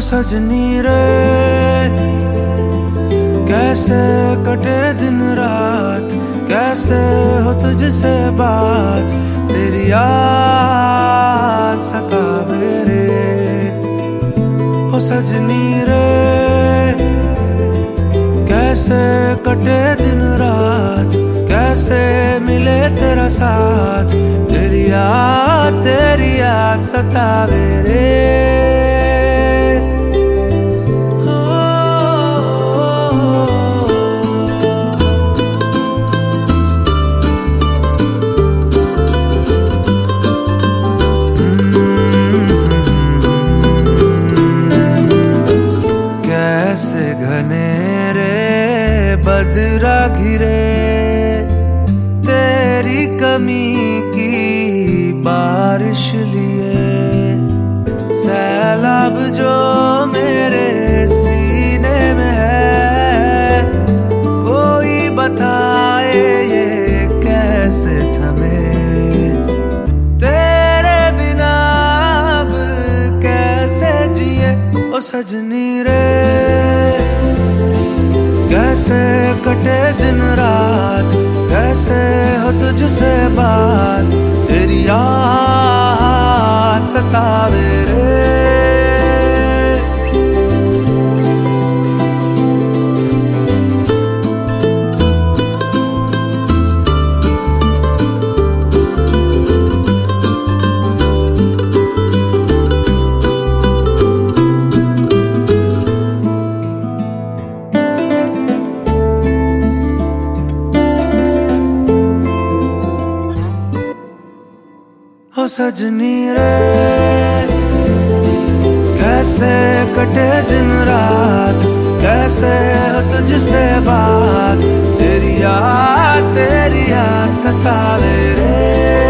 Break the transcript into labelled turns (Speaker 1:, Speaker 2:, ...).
Speaker 1: सजनी रे, कैसे कटे दिन रात, कैसे हो तुझसे बात, तेरी याद सतावे रे। हो सजनी रे, कैसे कटे दिन रात, कैसे मिले तेरा साथ, तेरी याद सतावे रे। कैसे घनेरे बदरा घिरे, तेरी कमी की बारिश लिए, सैलाब जो मेरे सीने में है, कोई बताए ये कैसे थमे, तेरे बिना अब कैसे जिए। ओ सजनी रे, कैसे कटे दिन रात, कैसे हो तुझसे बात, तेरी याद सतावे रे। ओ सजनी रे, कैसे कटे दिन रात, कैसे हो तुझसे बात, तेरी याद सतावे रे।